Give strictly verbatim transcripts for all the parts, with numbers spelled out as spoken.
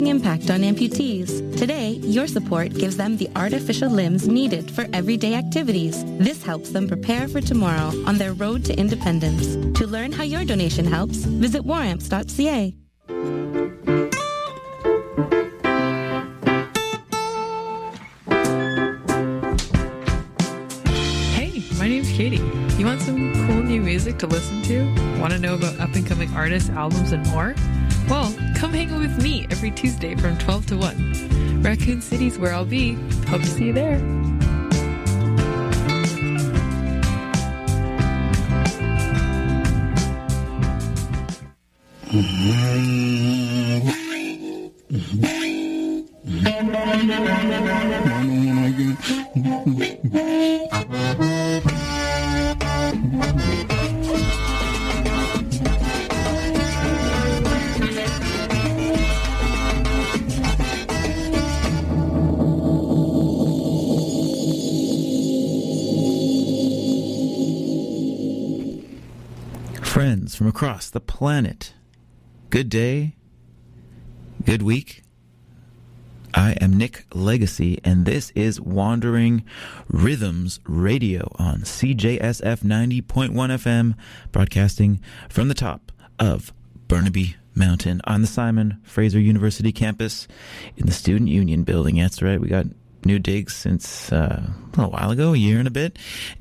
impact on amputees. Today, your support gives them the artificial limbs needed for everyday activities. This helps them prepare for tomorrow on their road to independence. To learn how your donation helps, visit waramps dot c a. Hey, my name's Katie. You want some cool new music to listen to? Want to know about up-and-coming artists, albums, and more? Well, come hang out with me every Tuesday from twelve to one. Raccoon City's where I'll be. Hope to see you there. Friends from across the planet, good day, good week. I am Nick Legacy, and this is Wandering Rhythms Radio on C J S F ninety point one F M, broadcasting from the top of Burnaby Mountain on the Simon Fraser University campus in the Student Union building. That's right, we got new digs since uh, a little while ago, a year and a bit,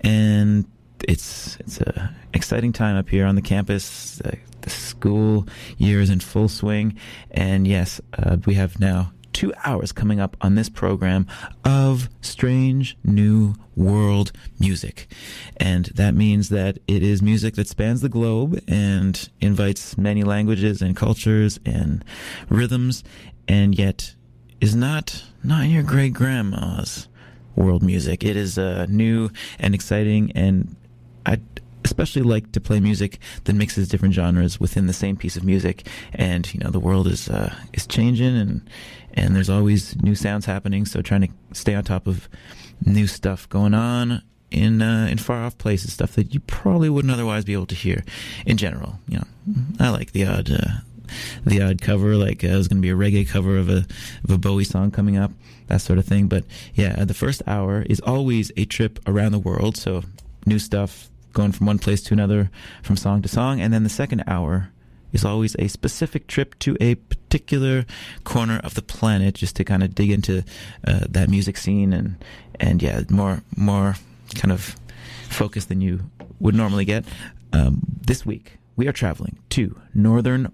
and it's it's a exciting time up here on the campus. Uh, the school year is in full swing, and yes, uh, we have now two hours coming up on this program of strange new world music. And that means that it is music that spans the globe and invites many languages and cultures and rhythms, and yet is not not your great grandma's world music. It is uh, new and exciting, and I especially like to play music that mixes different genres within the same piece of music. And you know, the world is uh, is changing, and and there's always new sounds happening. So trying to stay on top of new stuff going on in uh, in far off places, stuff that you probably wouldn't otherwise be able to hear. In general, you know, I like the odd uh, the odd cover, like uh, there's going to be a reggae cover of a of a Bowie song coming up, that sort of thing. But yeah, the first hour is always a trip around the world. So new stuff going from one place to another, from song to song. And then the second hour is always a specific trip to a particular corner of the planet, just to kind of dig into uh, that music scene, and and yeah, more more kind of focus than you would normally get. Um, this week we are traveling to northern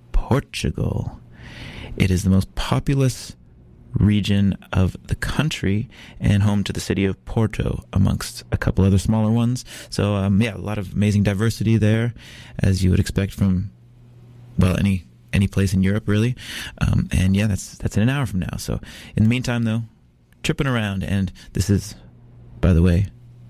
Portugal. It is the most populous region of the country and home to the city of Porto, amongst a couple other smaller ones. So um, yeah, a lot of amazing diversity there, as you would expect from, well, any any place in Europe, really. Um, and yeah, that's that's in an hour from now. So in the meantime, though, tripping around, and this is, by the way,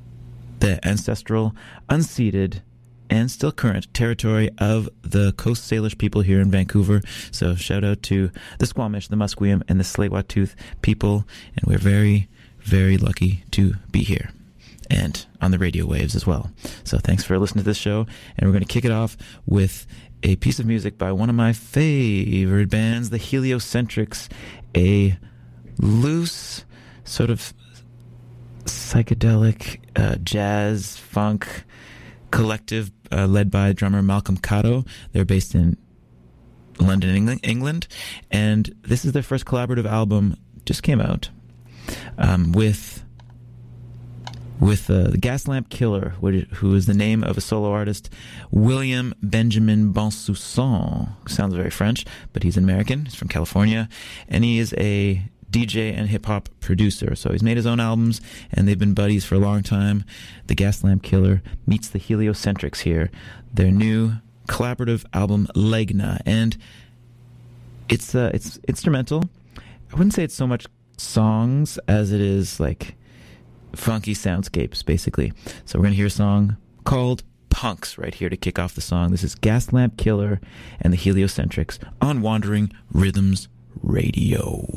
the ancestral, unceded, and still current territory of the Coast Salish people here in Vancouver. So shout out to the Squamish, the Musqueam, and the Tsleil-Waututh people. And we're very, very lucky to be here, and on the radio waves as well. So thanks for listening to this show. And we're going to kick it off with a piece of music by one of my favorite bands, the Heliocentrics, a loose sort of psychedelic uh, jazz funk collective uh, led by drummer Malcolm Cato. They're based in London, England, and this is their first collaborative album, just came out, um, with with uh, the Gaslamp Killer, who is the name of a solo artist, William Benjamin Bensoussan. Sounds very French, but he's American. He's from California, and he is a D J and hip-hop producer. So he's made his own albums, and they've been buddies for a long time. The Gaslamp Killer meets the Heliocentrics here, their new collaborative album, Legna. And it's uh, it's instrumental. I wouldn't say it's so much songs as it is like funky soundscapes, basically. So we're going to hear a song called Punks right here to kick off the song. This is Gaslamp Killer and the Heliocentrics on Wandering Rhythms Radio.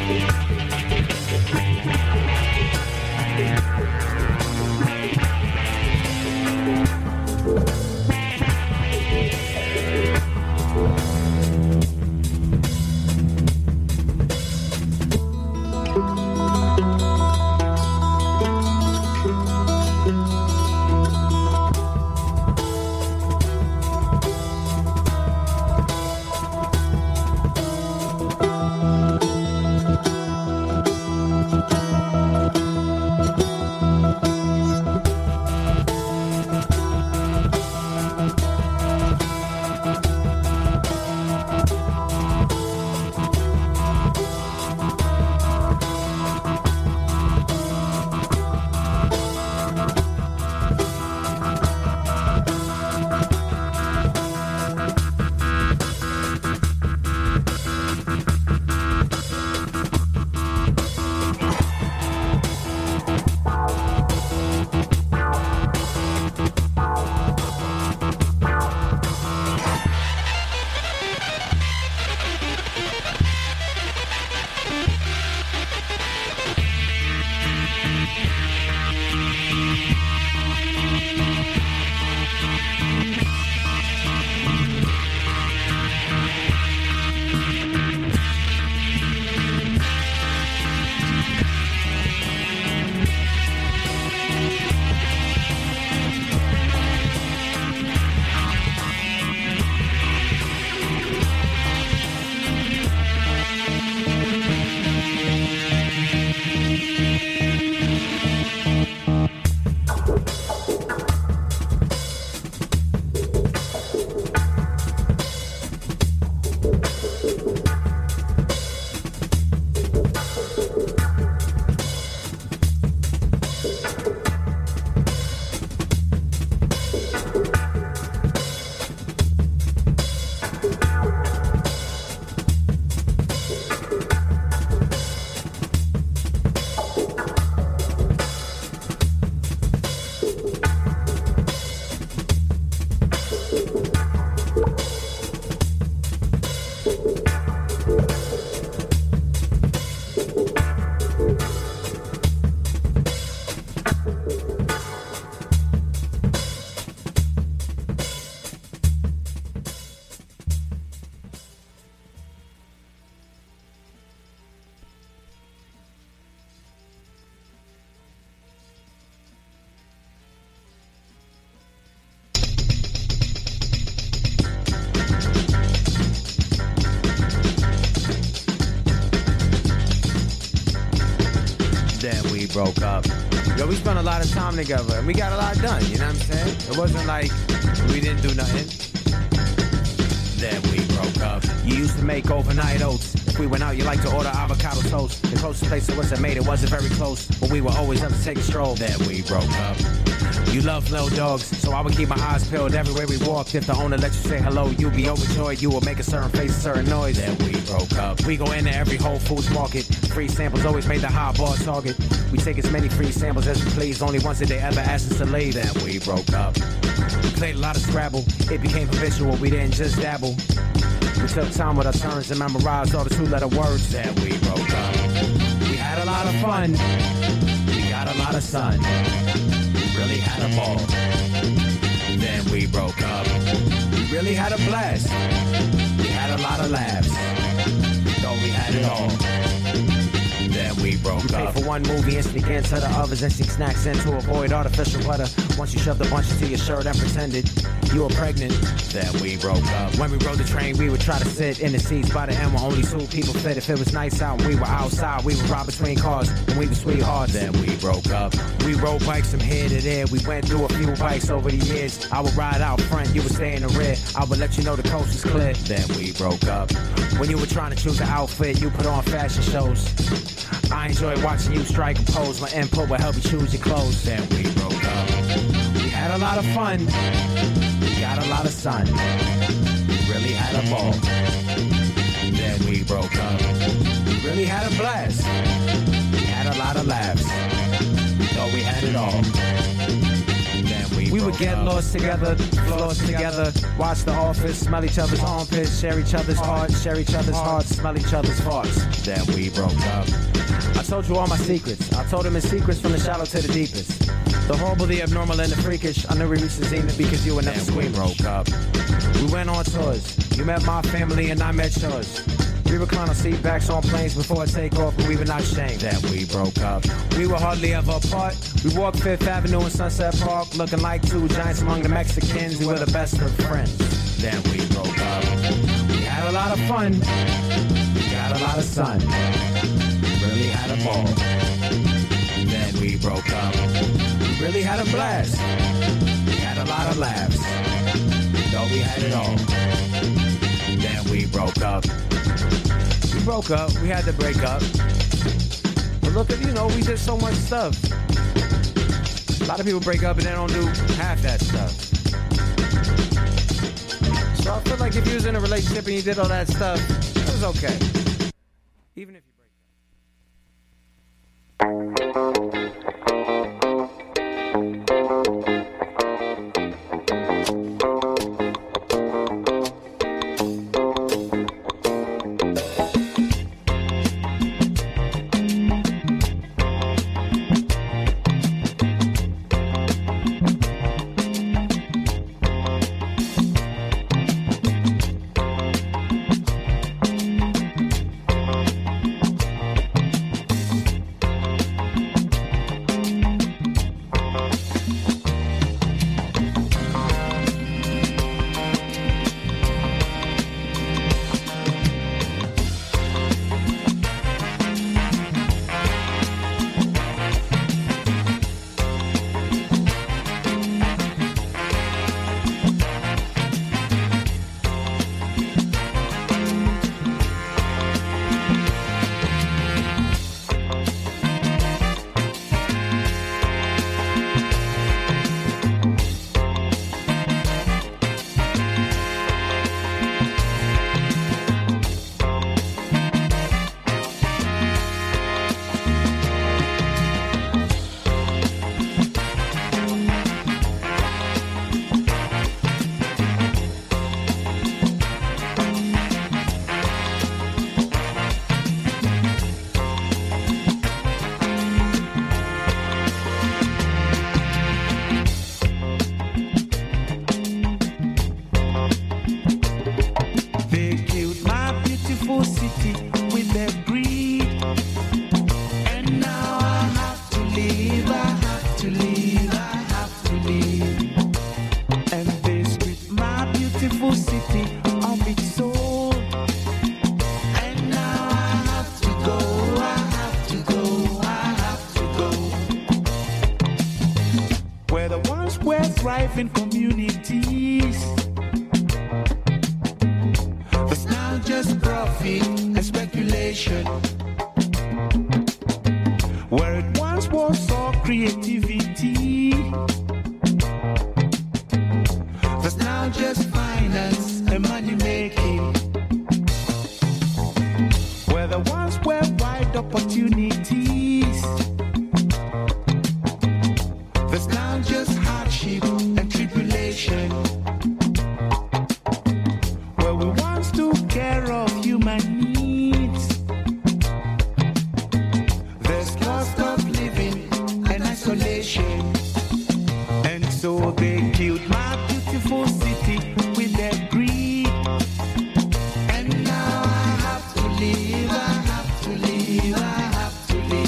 broke up. Yo, we spent a lot of time together, and we got a lot done, you know what I'm saying? It wasn't like we didn't do nothing. Then we broke up. You used to make overnight oats. If we went out, you like to order avocado toast. The closest place to us that made it wasn't very close, but we were always up to take a stroll. Then we broke up. You love little dogs, so I would keep my eyes peeled everywhere we walked. If the owner let you say hello, you'd be overjoyed. You would make a certain face, a certain noise. Then we broke up. We go into every Whole Foods market. Free samples always made the high bar target. We take as many free samples as we please. Only once did they ever ask us to leave. Then we broke up. We played a lot of Scrabble. It became habitual. We didn't just dabble. We took time with our turns and memorized all the two-letter words. Then we broke up. We had a lot of fun. We got a lot of sun. Really had a ball. Then we broke up. We really had a blast. We had a lot of laughs. Thought we had it all. Then we broke you up. Pay for one movie and sneak into the others and sneak snacks in to avoid artificial butter. Once you shoved a bunch into your shirt and pretended you were pregnant. Then we broke up. When we rode the train, we would try to sit in the seats by the end where only two people fit. If it was nice out and we were outside, we would ride between cars and we were sweethearts. Then we broke up. We rode bikes from here to there. We went through a few bikes over the years. I would ride out front, you would stay in the rear. I would let you know the coast was clear. Then we broke up. When you were trying to choose an outfit, you put on fashion shows. I enjoy watching you strike and pose. My input will help you choose your clothes. Then we broke up. We had a lot of fun. We got a lot of sun. We really had a ball. Then we broke up. We really had a blast. We had a lot of laughs. We thought we had it all. Then we we, we would get lost together, lost together, watch The Office, smell each other's armpits, share each other's art, share each other's hearts, smell each other's farts. Then we broke up. I told you all my secrets. I told him his secrets from the shallow to the deepest. The horrible, the abnormal, and the freakish. I knew we reached the zenith because you were never squeamish. We broke up. We went on tours. You met my family and I met yours. We reclined on seat backs on planes before takeoff, but we were not ashamed that we broke up. We were hardly ever apart. We walked Fifth Avenue in Sunset Park, looking like two giants among the Mexicans. We were the best of friends. Then we broke up. We had a lot of fun. We got a lot of sun. We really had a ball. Then we broke up. We really had a blast. We had a lot of laughs. Though we had it all. Then we broke up. We broke up. We had to break up. But look at, you know, we did so much stuff. A lot of people break up and they don't do half that stuff. So I feel like if you was in a relationship and you did all that stuff, it was okay. Even if you break up. thriving communities. But now just profit and speculation. Where it once was all creativity, there's now just finance and money making. Where there once were wide opportunities, there's now just hardship and tribulation. Where we once took care of human needs, there's cost of living and isolation. And so they killed my beautiful city with their greed. And now I have to leave, I have to leave, I have to leave.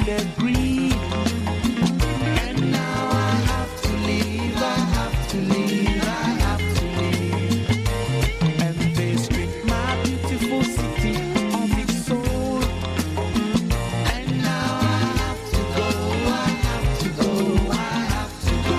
their greed. And now I have to leave, I have to leave, I have to leave. And they strip my beautiful city of its soul. And now I have to go, I have to go, I have to go.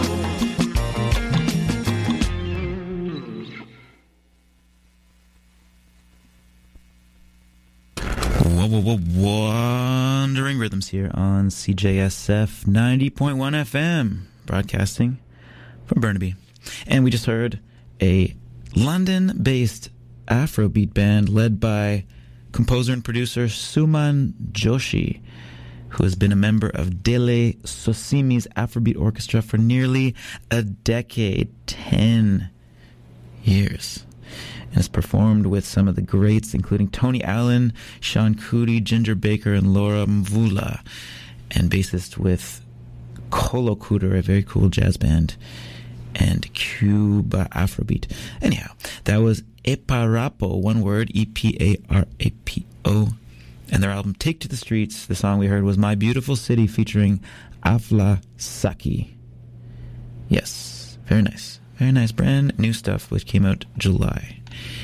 Whoa, whoa, whoa, wandering rhythms here on C J S F ninety point one F M, broadcasting from Burnaby. And we just heard a London-based Afrobeat band led by composer and producer Suman Joshi, who has been a member of Dele Sosimi's Afrobeat Orchestra for nearly a decade, ten years. And has performed with some of the greats, including Tony Allen, Sean Cootie, Ginger Baker, and Laura Mvula, and bassist with Kolo Cooter, a very cool jazz band, and Cuba Afrobeat. Anyhow, that was Eparapo, one word, E P A R A P O, and their album Take to the Streets. The song we heard was My Beautiful City, featuring Afla Saki. Yes, very nice. Very nice, brand new stuff, which came out July.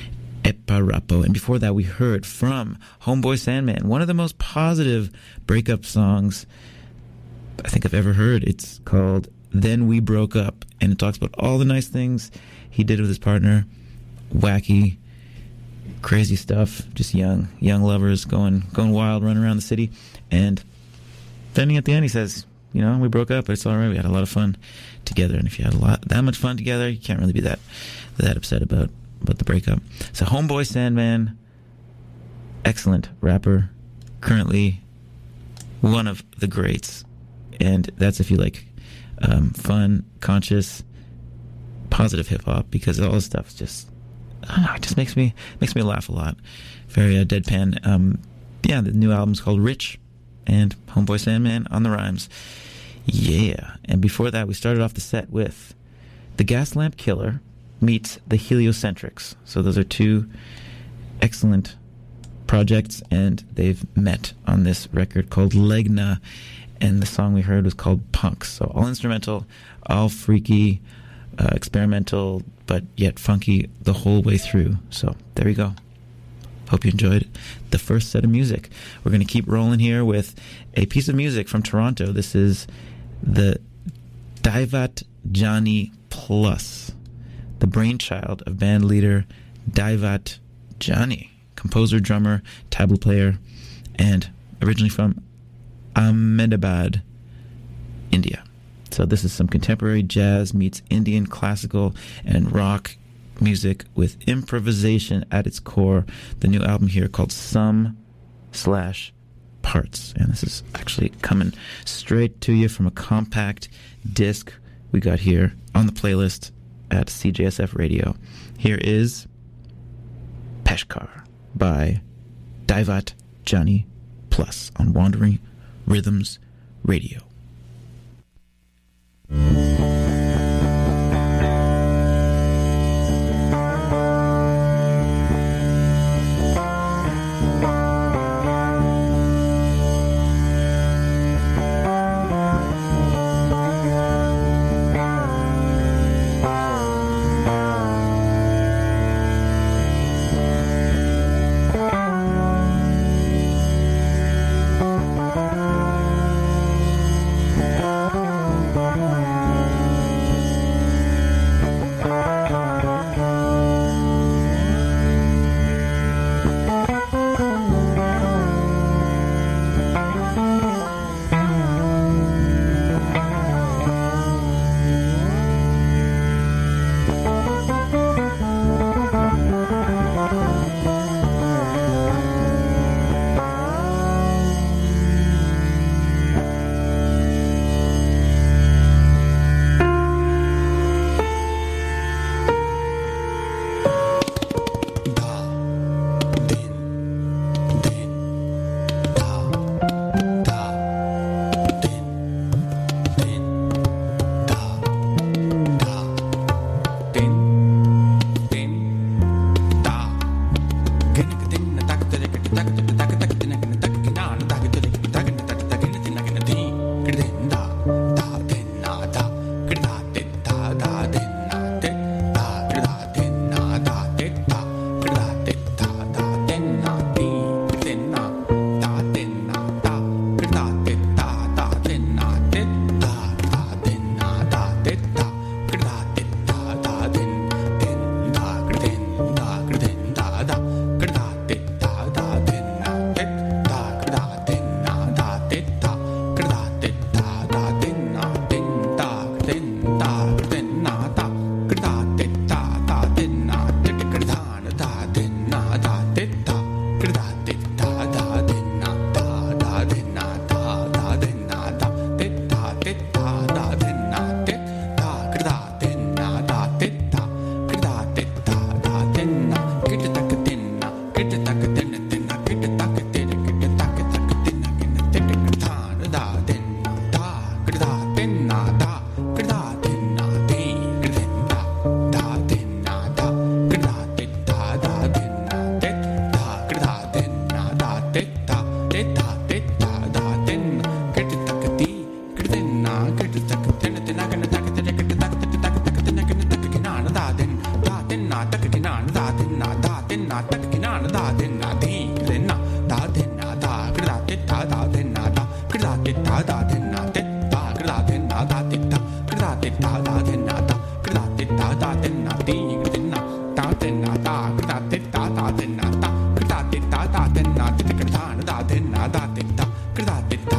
Eparapo. And before that, we heard from Homeboy Sandman, one of the most positive breakup songs I think I've ever heard. It's called Then We Broke Up, and it talks about all the nice things he did with his partner. Wacky, crazy stuff, just young, young lovers going going wild, running around the city. And then at the end, he says, you know, we broke up, but it's all right. We had a lot of fun together. And if you had a lot, that much fun together, you can't really be that that upset about, about the breakup. So Homeboy Sandman, excellent rapper, currently one of the greats. And that's if you like um, fun, conscious, positive hip-hop, because all this stuff is just, I don't know, it just makes me makes me laugh a lot. Very uh, deadpan. Um, yeah, the new album's called Rich, and Homeboy Sandman on the rhymes. Yeah. And before that, we started off the set with The Gaslamp Killer meets The Heliocentrics. So those are two excellent projects, and they've met on this record called Legna, and the song we heard was called Punks. So all instrumental, all freaky, uh, experimental, but yet funky the whole way through. So there you go. Hope you enjoyed the first set of music. We're going to keep rolling here with a piece of music from Toronto. This is the Daivat Johnny Plus, the brainchild of band leader Daivat Johnny, composer, drummer, tabla player, and originally from Ahmedabad, India. So this is some contemporary jazz meets Indian classical and rock music with improvisation at its core. The new album here called Sum slash Parts, and this is actually coming straight to you from a compact disc we got here on the playlist at C J S F Radio. Here is Peshkar by Daivat Johnny Plus on Wandering Rhythms Radio.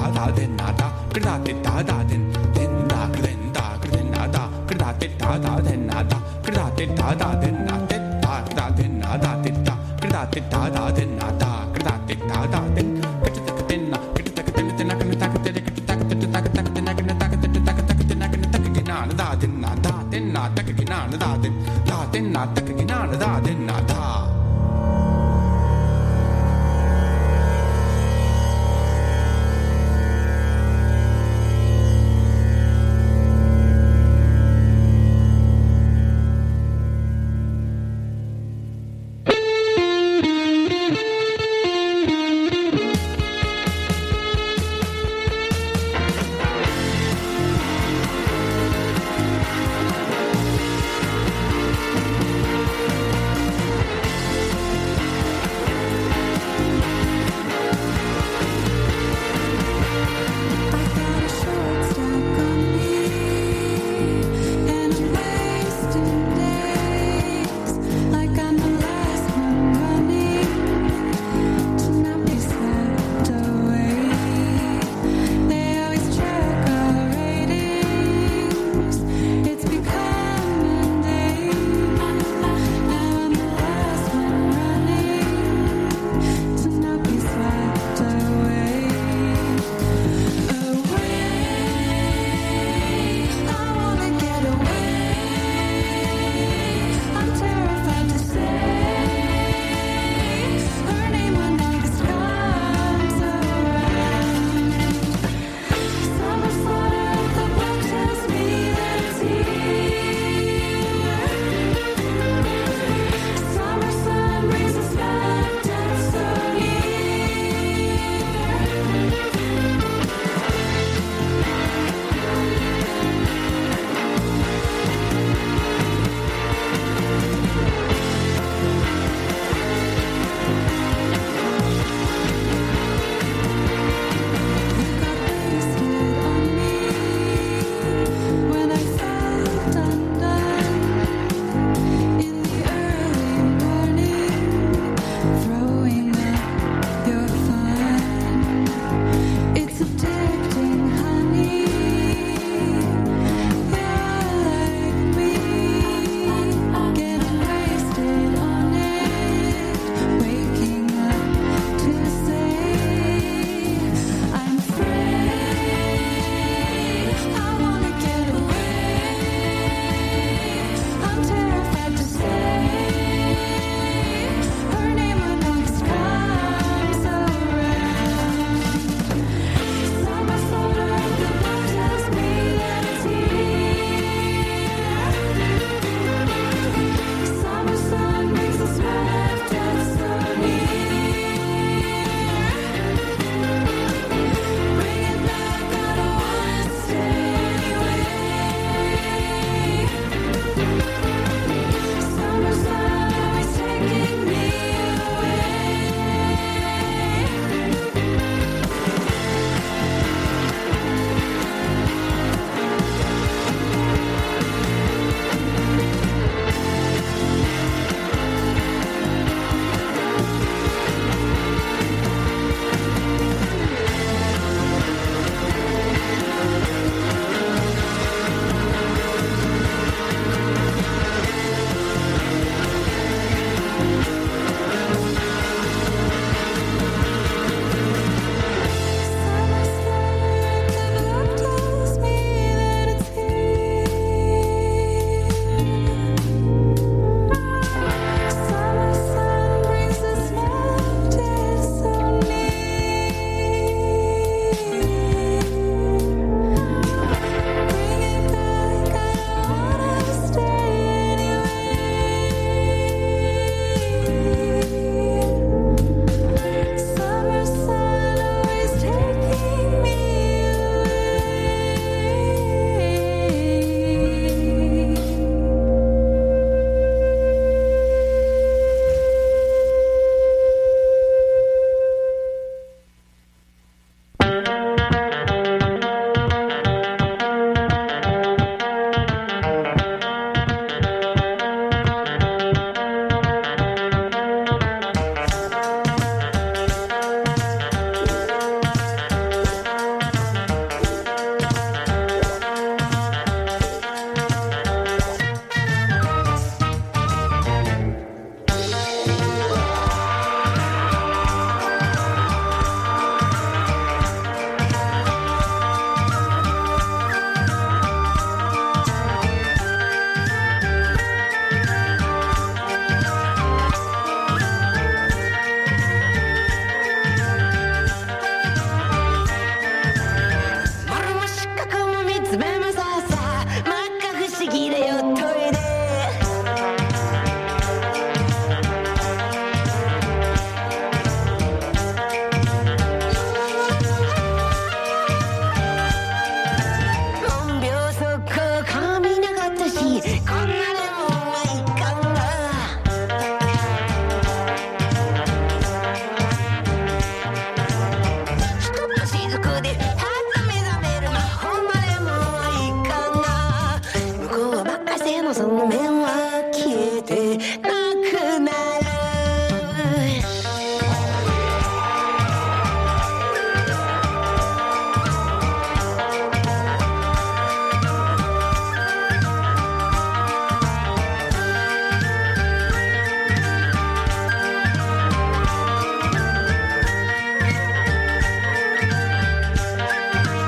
da den da da da da da den den da den da den da da da da da den da da da da da den da da da den da da da da da da den da da da da da da da den